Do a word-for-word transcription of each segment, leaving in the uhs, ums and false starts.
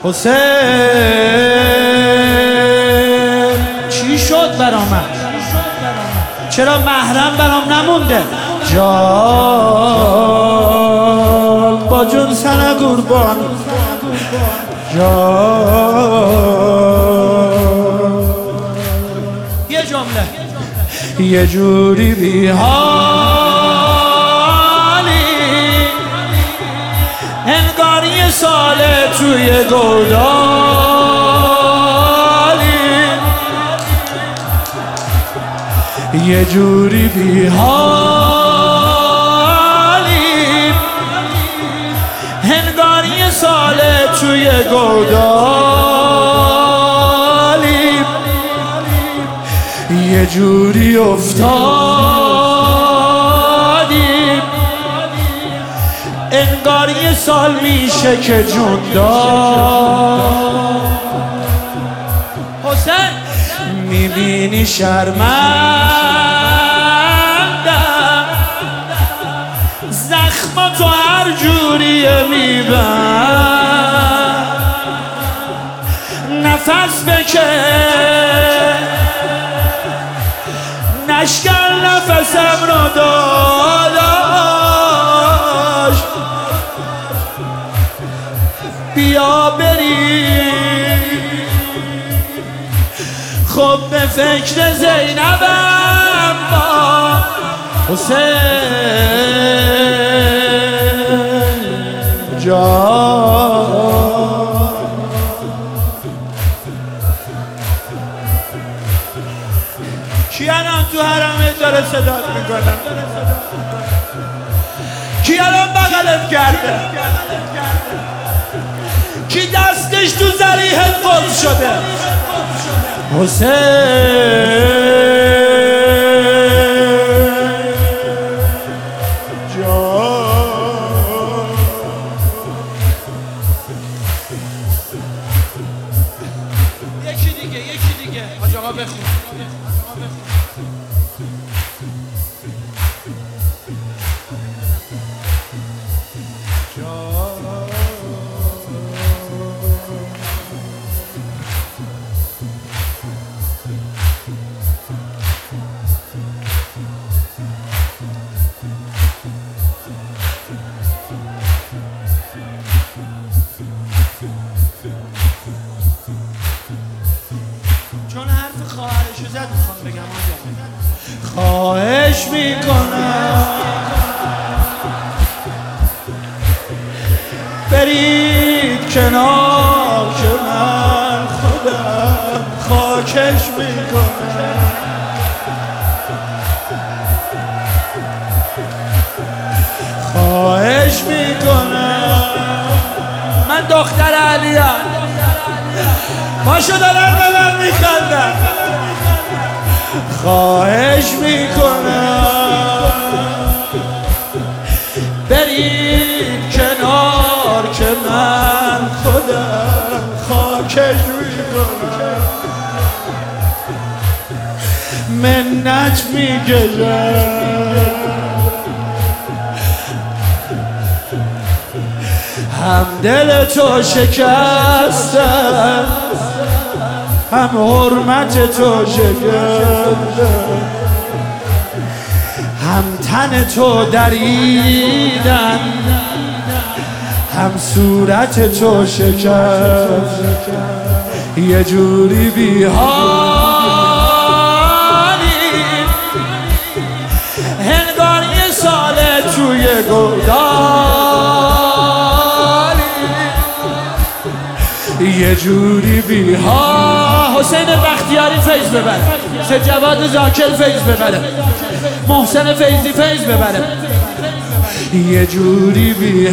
حسین چی شد برام؟ چرا محرم برام نمونده؟ جان با جون سنه قربان جان. یه جمله یه جوری بی حالی انگار یه ساله توی گودالی، یه جوری بی حالی انگار یه ساله توی گودالی، یه جوری افتادیم انگار یه سال میشه که جون داد. حسین میبینی شرمندم زخما تو هر جوریه میبند، نفس بکش نشکر نفسم رو داداش، بیا بری خب به فکر زینبم با حسین جان. کی الان تو حرمت داره صدات میکنه؟ کی الان بغلت کرده؟ کی دستش تو ذریحت قلب شده؟ حسین جان. یکی دیگه یکی دیگه حاج آقا بخون. چون حرف خواهرشو زد میخوام بگم آجا خواهش میکنم برید کنار که من خودم خاکش میکنم. خواهش میکنم من دختر علیم پاشو دارن به من میخندن. خواهش میکنم برید کنار که من خودم خاکش میکنم. منت میگذارم هم دل تو شکستم هم حرمت تو شکستم، هم تن تو دریدن هم صورت تو شکستم. یه جوری بی حالی انگار یه ساله توی گودالی، یه جوری بی ها. حسین بختیاری فیض ببره، سید جواد زاکر فیض ببره، محسن فیضی فیض ببره. یه جوری بی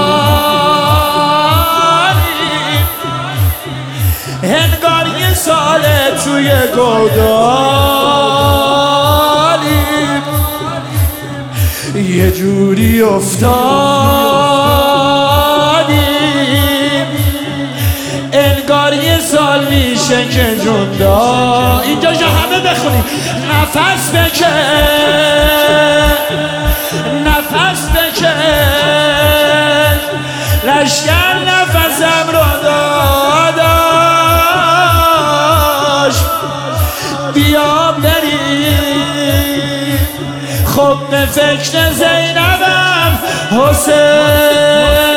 حالی انگار یه ساله توی گودالی، یه جوری افتادیم انگار یه سال میشه که جون داد. اینجا جا همه بخونیم. نفس بکش نفس بکش لشکر نفسم رو داد. بیا بری خب به فکر زینبم حسین